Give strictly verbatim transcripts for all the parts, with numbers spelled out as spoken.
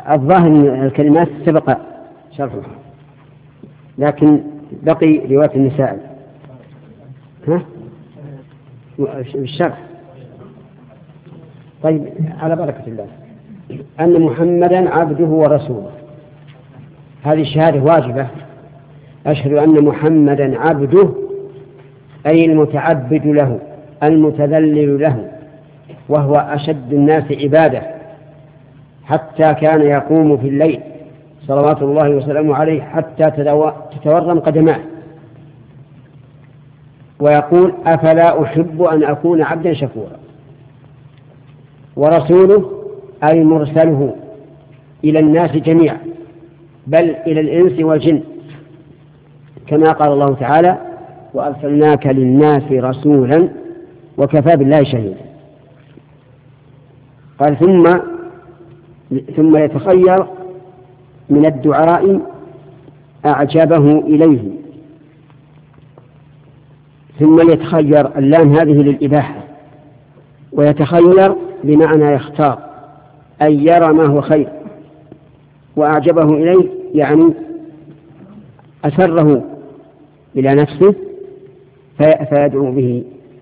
الظاهر من الكلمات سبق شرحها، لكن بقي رواية النساء. ها؟ الشرح. طيب على بركة الله. أن محمدا عبده ورسوله، هذه الشهادة واجبة. أشهد أن محمدا عبده أي المتعبد له المتذلل له، وهو أشد الناس عبادة، حتى كان يقوم في الليل صلوات الله وسلامه عليه حتى تتورم قدماه ويقول أفلا أحب أن أكون عبدا شكورا. ورسوله أي مرسله إلى الناس جميعا، بل إلى الإنس والجن، كما قال الله تعالى وأرسلناك للناس رسولا وكفى بالله شهيدا. قال ثم ثم يتخير من الدعاء أعجبه إليه. ثم يتخير اللام هذه للإباحة، ويتخير بمعنى يختار، أي يرى ما هو خير، وأعجبه إليه يعني أسره إلى نفسه فيدعو به.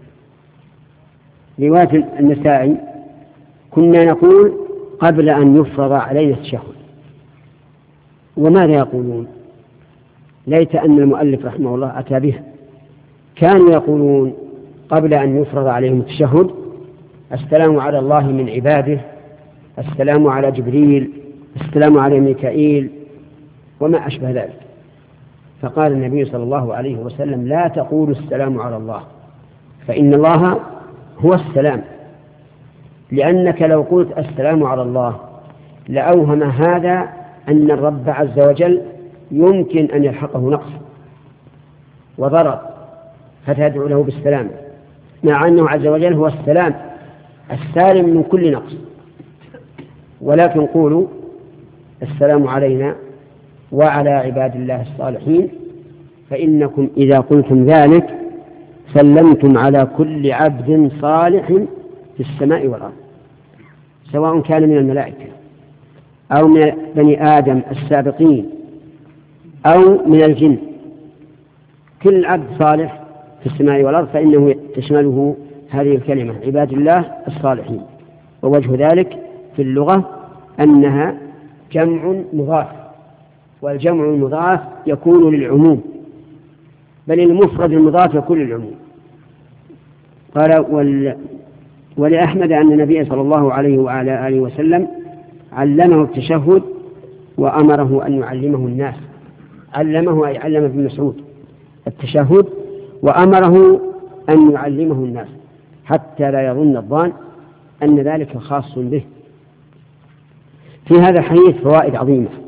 رواية النسائي كنا نقول قبل أن يفرض علينا التشهد. وماذا يقولون؟ ليت أن المؤلف رحمه الله أتى به. كانوا يقولون قبل أن يفرض عليهم التشهد السلام على الله من عباده، السلام على جبريل، السلام على ميكائيل وما أشبه ذلك. فقال النبي صلى الله عليه وسلم لا تقولوا السلام على الله، فإن الله هو السلام، لأنك لو قلت السلام على الله لأوهم هذا أن الرب عز وجل يمكن أن يلحقه نقص وضرر فتدعو له بالسلام، مع أنه عز وجل هو السلام السالم من كل نقص. ولكن قولوا السلام علينا وعلى عباد الله الصالحين، فإنكم إذا قلتم ذلك سلمتم على كل عبد صالح في السماء والأرض، سواء كان من الملائكة أو من بني آدم السابقين أو من الجن. كل عبد صالح في السماء والأرض فإنه تشمله هذه الكلمة عباد الله الصالحين. ووجه ذلك في اللغة أنها جمع مضاف، والجمع المضاف يكون للعموم، بل المفرد المضاف يكون للعموم. قال وال... ولأحمد أن النبي صلى الله عليه وعلى آله وسلم علمه التشهد وأمره أن يعلمه الناس. علمه أي علم ابن مسعود التشهد وأمره أن يعلمه الناس حتى لا يظن الظان أن ذلك خاص به. في هذا الحديث فوائد عظيمة.